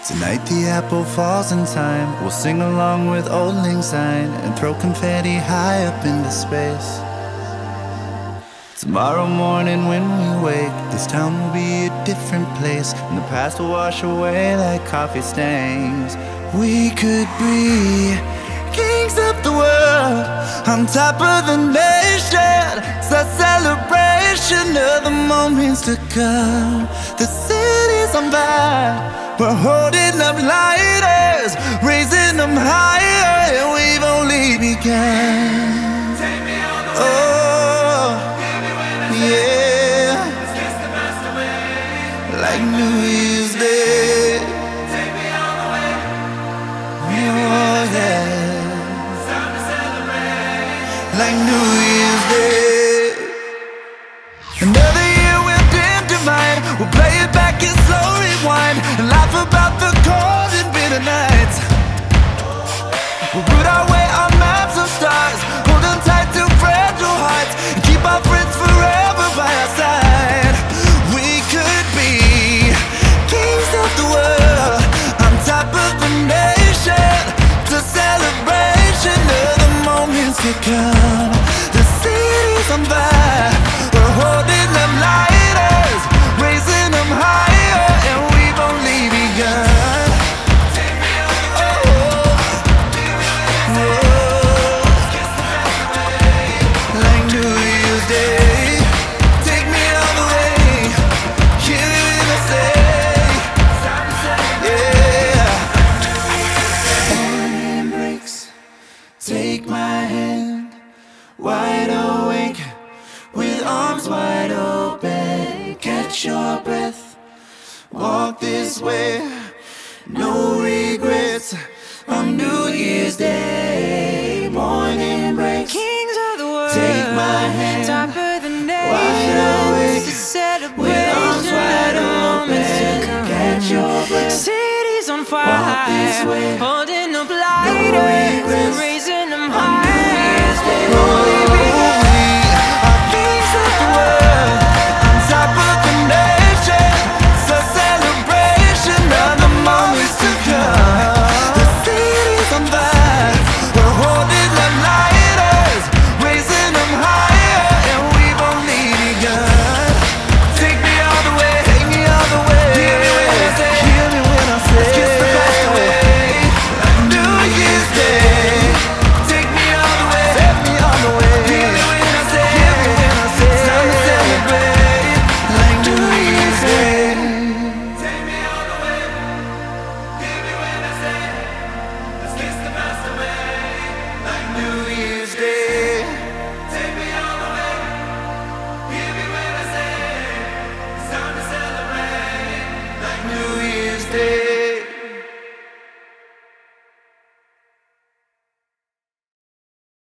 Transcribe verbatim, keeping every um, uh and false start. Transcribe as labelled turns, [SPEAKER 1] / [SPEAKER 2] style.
[SPEAKER 1] Tonight the apple falls in time. We'll sing along with Old Lang Syne and throw confetti high up into space. Tomorrow morning when we wake, this town will be a different place, and the past will wash away like coffee stains. We could be kings of the world, on top of the nation. It's a celebration of the moments to come. The city's on fire, we're holding up lighters, raising them higher, and we've only begun.
[SPEAKER 2] Take me all the way.
[SPEAKER 1] Oh,
[SPEAKER 2] Give me when it's
[SPEAKER 1] yeah,
[SPEAKER 2] Let's kiss the past away.
[SPEAKER 1] like New Year's Day.
[SPEAKER 2] Take me all the way.
[SPEAKER 1] Oh, yeah,
[SPEAKER 2] It's time to celebrate.
[SPEAKER 1] like New Year's Day. Another year we'll dim divine. We'll play it back and slow rewind and laugh about the cold and bitter nights. We'll root our way on maps of stars, hold on tight to fragile hearts, and keep our friends forever by our side. We could be kings of the world, on top of the nation. It's a celebration of the moments to come. The city's on fire, we're holding them lighters, raising them higher, and we've only begun.
[SPEAKER 2] Take me all the way.
[SPEAKER 1] Oh,
[SPEAKER 2] Give me when it's
[SPEAKER 1] oh,
[SPEAKER 2] Let's kiss the past away.
[SPEAKER 1] like New Year's Day. Take me all the way, here in the say,
[SPEAKER 2] It's time to celebrate.
[SPEAKER 1] yeah. Morning breaks, take my hand, wide awake, with arms wide open. Catch your breath, walk this way, no regrets on New Year's Day. Morning breaks,
[SPEAKER 3] Kings of the world,
[SPEAKER 1] take my hand,
[SPEAKER 3] top of the
[SPEAKER 1] wide awake,
[SPEAKER 3] nations, it's a
[SPEAKER 1] with arms
[SPEAKER 3] celebration
[SPEAKER 1] wide
[SPEAKER 3] of the moments to
[SPEAKER 1] open.
[SPEAKER 3] come.
[SPEAKER 1] Catch your breath,
[SPEAKER 3] Cities on
[SPEAKER 1] walk this way,
[SPEAKER 3] fire, holding